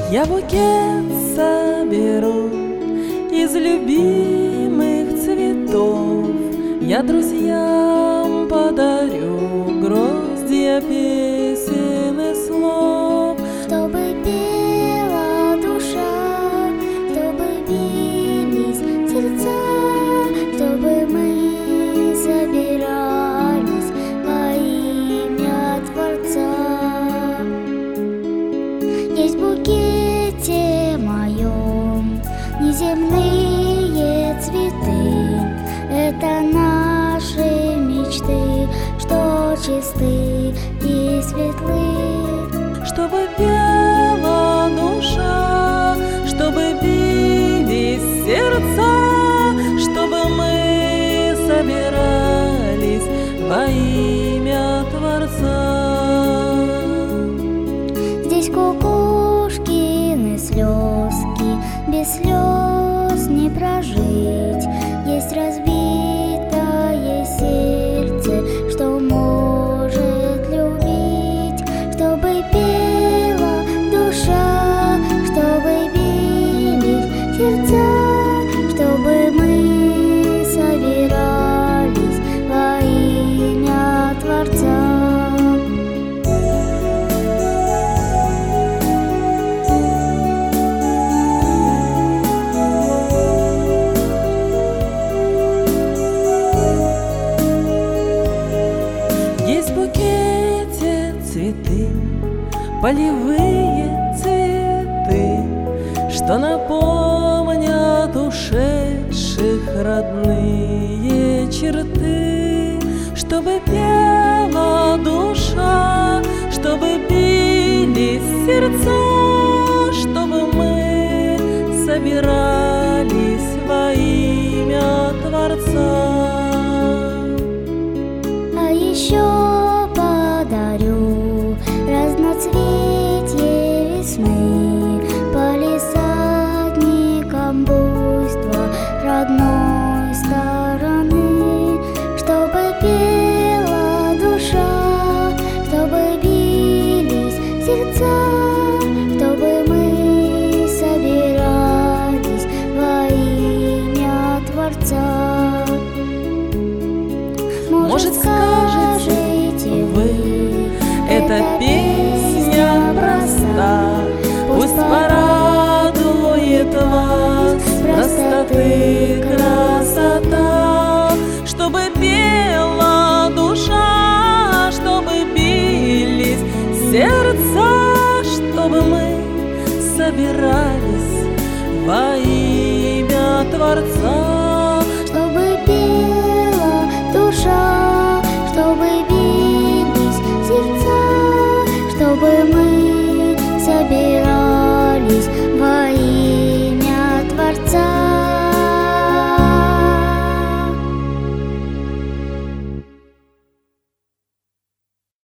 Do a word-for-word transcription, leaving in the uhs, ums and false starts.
Я букет соберу из любимых цветов, я друзьям подарю гроздья песен и слов, чтобы пела душа, чтобы бились сердца, чтобы мы собирались во имя Творца. Есть в букете моем неземные цветы, это наши мечты, что чисты и светлы. Чтобы пела душа, чтобы бились сердца, чтобы мы собирались во имя Творца. Здесь кукушкины слезки, без слез не прожить. Есть разбитое сердце, что может любить. Чтобы пела душа, чтобы бились сердца, чтобы мы собирались во имя Творца. Есть в букете цветы, полевые цветы, что напомнят ушедших родные черты. Чтобы пела душа, чтобы бились сердца, чтобы мы собирались во имя Творца. А еще подарю разноцветие весны, палисадникам буйства родной стороны. Чтобы пела душа, чтобы бились сердца, чтобы мы собирались во имя Творца. Может, скажете вы, эта песня проста, пусть порадует вас простоты красота. Чтобы пела душа, чтобы бились сердца, чтобы мы собирались во имя Творца.